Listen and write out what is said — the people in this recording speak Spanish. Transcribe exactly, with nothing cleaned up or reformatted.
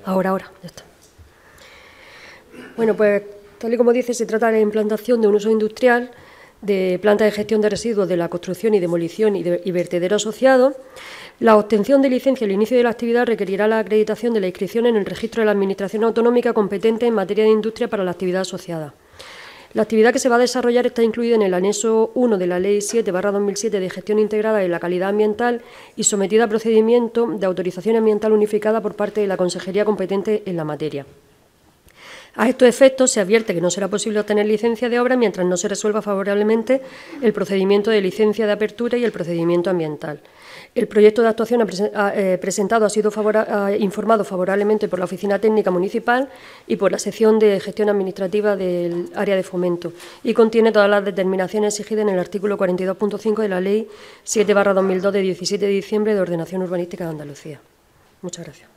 Ahora, ahora, ya está. Bueno, pues tal y como dice, se trata de la implantación de un uso industrial de planta de gestión de residuos de la construcción y demolición y, de, y vertedero asociado. La obtención de licencia al inicio de la actividad requerirá la acreditación de la inscripción en el registro de la Administración autonómica competente en materia de industria para la actividad asociada. La actividad que se va a desarrollar está incluida en el anexo uno de la Ley siete barra dos mil siete de gestión integrada de la calidad ambiental y sometida a procedimiento de autorización ambiental unificada por parte de la Consejería competente en la materia. A estos efectos, se advierte que no será posible obtener licencia de obra mientras no se resuelva favorablemente el procedimiento de licencia de apertura y el procedimiento ambiental. El proyecto de actuación presentado ha sido favora, ha informado favorablemente por la Oficina Técnica Municipal y por la sección de gestión administrativa del área de fomento y contiene todas las determinaciones exigidas en el artículo cuarenta y dos punto cinco de la Ley siete barra dos mil dos de diecisiete de diciembre de Ordenación Urbanística de Andalucía. Muchas gracias.